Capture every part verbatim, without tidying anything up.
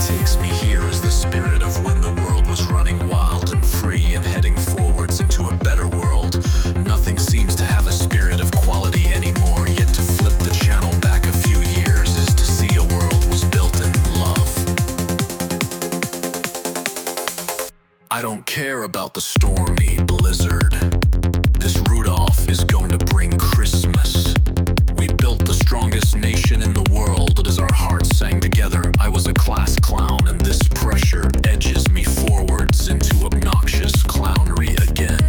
takes me here is the spirit of when the world was running wild and free and heading forwards into a better world. Nothing seems to have a spirit of quality anymore, yet to flip the channel back a few years is to see a world was built in love. I don't care about the stormy blizzard. This Rudolph is going to bring Christmas. We built the strongest nation in the world as our hearts sang together. I was a class clown, and this pressure edges me forwards into obnoxious clownery again.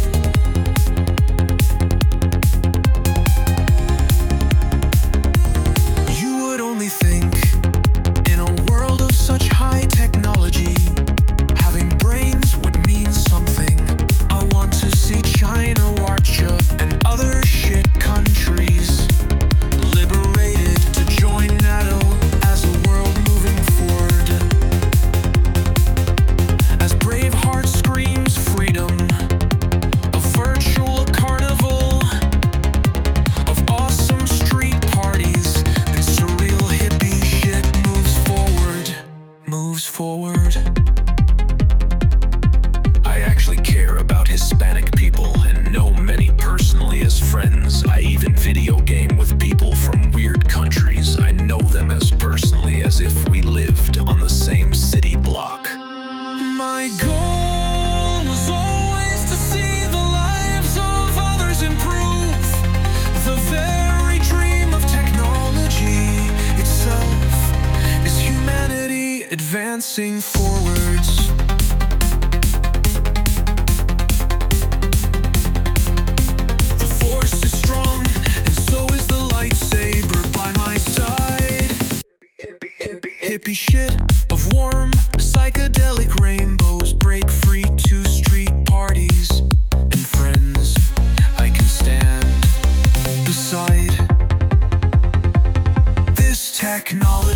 You would only think, in a world of such high technology, having brains would mean something. I want to see China watch up and other shit countries liberated to join NATO as a world moving forward. As Braveheart screams freedom, a virtual carnival of awesome street parties, and surreal hippie shit moves forward, moves forward. I actually care about Hispanic people and know many personally as friends. I even video game with people from weird countries. I know them as personally as if we lived on the same city block. My goal was always to see the lives of others improve. The very dream of technology itself is humanity advancing forwards. The force is strong, and so is the lightsaber by my side. Hippie shit of warm, psychedelic rainbows break free to street parties and friends I can stand beside. This technology